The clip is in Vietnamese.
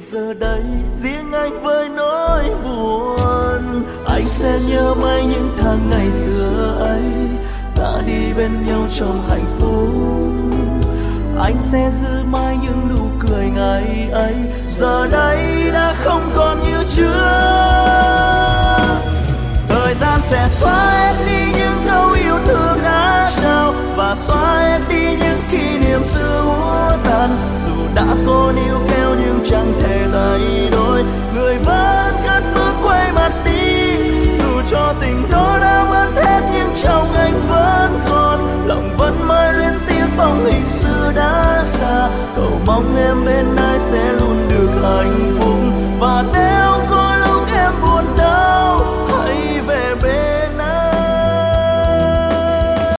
giờ đây riêng anh với nỗi buồn. Anh sẽ nhớ mãi những tháng ngày xưa ấy, ta đi bên nhau trong hạnh phúc. Anh sẽ giữ mãi những nụ cười ngày ấy, giờ đây đã không còn như trước. Thời gian sẽ xóa hết đi những câu yêu thương đã trao, và xóa hết đi những kỷ niệm xưa úa tàn. Dù đã có níu kéo nhưng chẳng thể thay đổi, người vẫn cất bước quay mặt đi. Dù cho tình đó đã mất hết nhưng trong anh vẫn còn, lòng vẫn mãi luyến tiếc bóng hình xưa đã xa. Cầu mong em bên